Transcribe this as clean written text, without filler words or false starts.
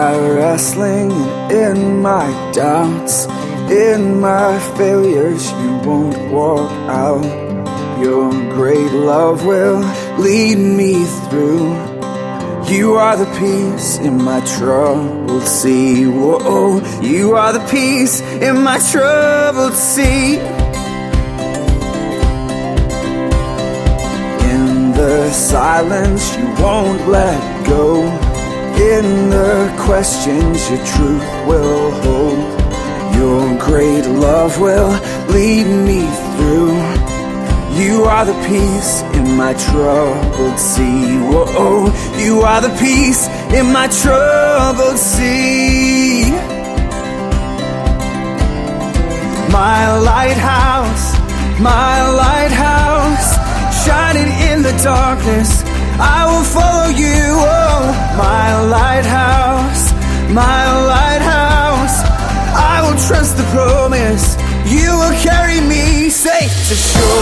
my wrestling and in my doubts, in my failures, you won't walk out. Your great love will lead me through. You are the peace in my troubled sea. Whoa, you are the peace in my troubled sea. In the silence, you won't let go. In the questions, your truth will hold. Your great love will lead me through. You are the peace in my troubled sea. Whoa, you are the peace in my troubled sea. My lighthouse, shining in the darkness, I will follow you. Oh, my lighthouse, I will trust the promise. You will carry me safe to shore.